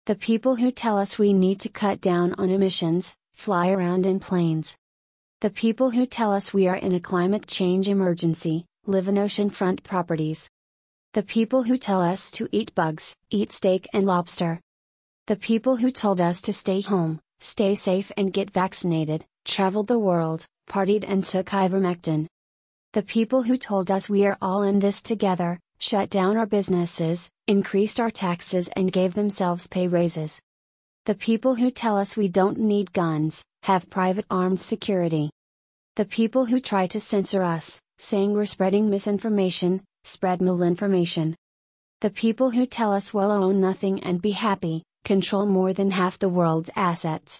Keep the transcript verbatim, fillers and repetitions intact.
The people who tell us we need to cut down on emissions, fly around in planes. The people who tell us we are in a climate change emergency, live in oceanfront properties. The people who tell us to eat bugs, eat steak and lobster. The people who told us to stay home, stay safe and get vaccinated, traveled the world, partied and took ivermectin. The people who told us we are all in this together, shut down our businesses, increased our taxes and gave themselves pay raises. The people who tell us we don't need guns, have private armed security. The people who try to censor us, saying we're spreading misinformation, spread malinformation. The people who tell us we'll own nothing and be happy, control more than half the world's assets.